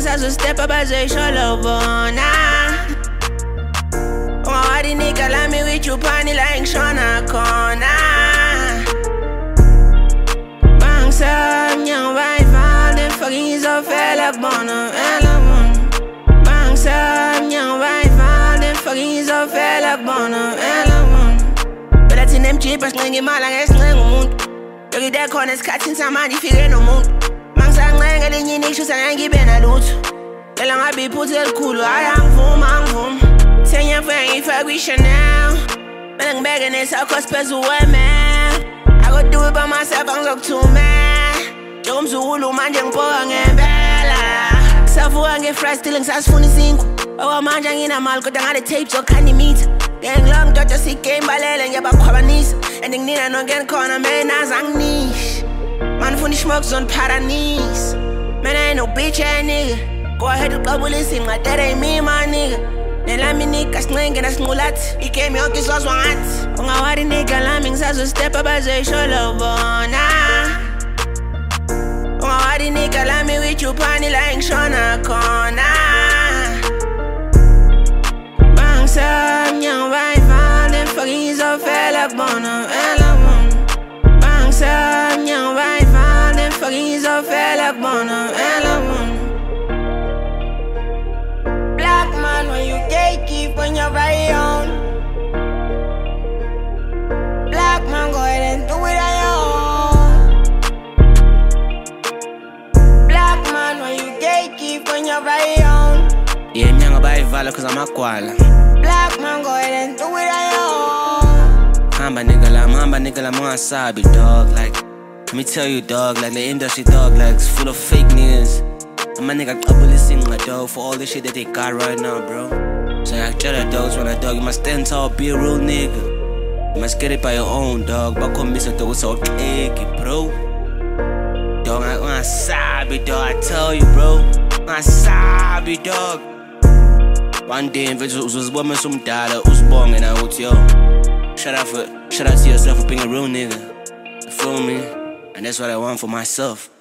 step up as a solo bona. Ungawadi nigga like me with you pani like Shona Kona. Bangsa nyang vibe den fucking so fella bona element. Bangsa nyang vibe den fucking so fella bona element. But that's in them cheap as ngi mala ngesnge ngumuntu. Yogi der khona isikhathi insamani ifike nomuntu. Mangisancenga linye nisho sangibe nalutho. Phela ngabe iphutha elikhulu hayi angivuma. Sengiyafika ngifake iChanel. Mele ngibeke nesakho siphezulu wemel. I go do it by myself angizokuthumela. Njengomzukulu manje ngiphoka ngempela. Savuka nge-fresh still ngisasifuna isinkwa. Okwamanje nginamali kodwa ngale tapes okhanda imitha. Ngengilong ndoda sigame balele ngiyabakhwabanisa. And nginina nonke enkhona mina zanginisha. Man funa ismoke zone paradise. Man ain't no bitch ass nigga. Go ahead uqabulisa inqadere ain't me my nigga. Nelami nigga sincenge nasinqulathi. Igame yonke izozwa ngathi. Ungawadi nigga lami ngisazo step up as a solo bona. Ungawadi nigga lami with you pani like Shona Kona. Bangsa nyang vibe den fucking so fella bona element. Bangsa nyang vibe den fucking so fella bona element. Black man when you gatekeep on your very own. Black man go ahead and do it on your own. Black man when you gatekeep on your very own. Yeah, mnyanga bayivala cause I'm akwala. Black man go ahead and do it on your own. Hamba nigga lam ungasabi dog. Like, let me tell you dog, like the industry dog, like it's full of fake niggas. My nigga qabulisa inqa dog for all the shit that they got right now, bro. So I tell the dogs when I dog, you must stand tall, be a real nigga. You must get it by your own dog. Bakhombisa dog so cakey, bro. Dog, ungasabi dog, I tell you, bro. Ungasabi dog. One day mfethu uzozibona somdala usibonge na uthi yo. Shout out to yourself for being a real nigga. You feel me? And that's what I want for myself.